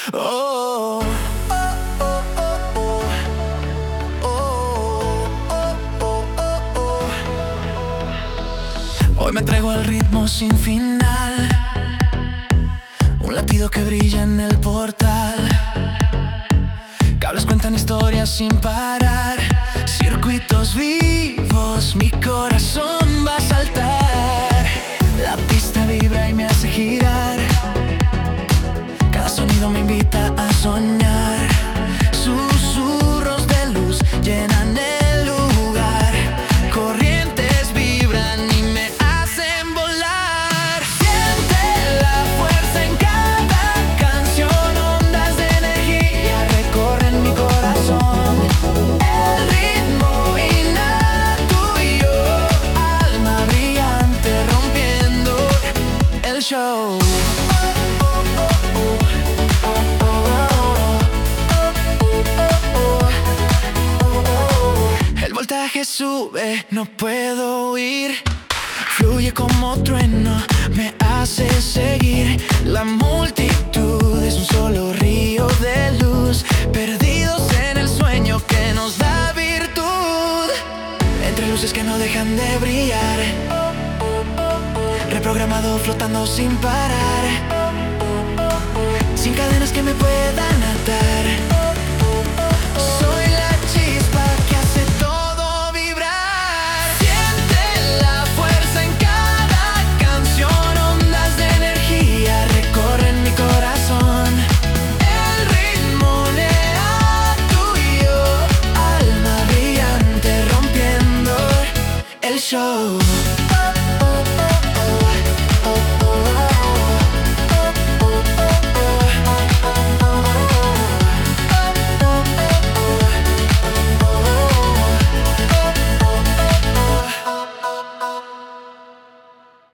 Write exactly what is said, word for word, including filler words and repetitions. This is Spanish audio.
Oh, oh, oh, oh, oh, oh, oh, oh, oh. Hoy me entrego al ritmo sin final, un latido que brilla en el portal. Cables cuentan historias sin parar, circuitos vivos, mi corazón va a saltar. La pista vibra y me hace girar, cada sonido me invita a soñar. Susurros de luz llenan el lugar, corrientes vibran y me hacen volar. Siente la fuerza en cada canción, ondas de energía recorren mi corazón. El ritmo innato y yo, alma brillante rompiendo el show. El voltaje sube, no puedo huir, fluye como trueno, me hace seguir. La multitud es un solo río de luz, perdidos en el sueño que nos da virtud. Entre luces que no dejan de brillar, reprogramado flotando sin parar.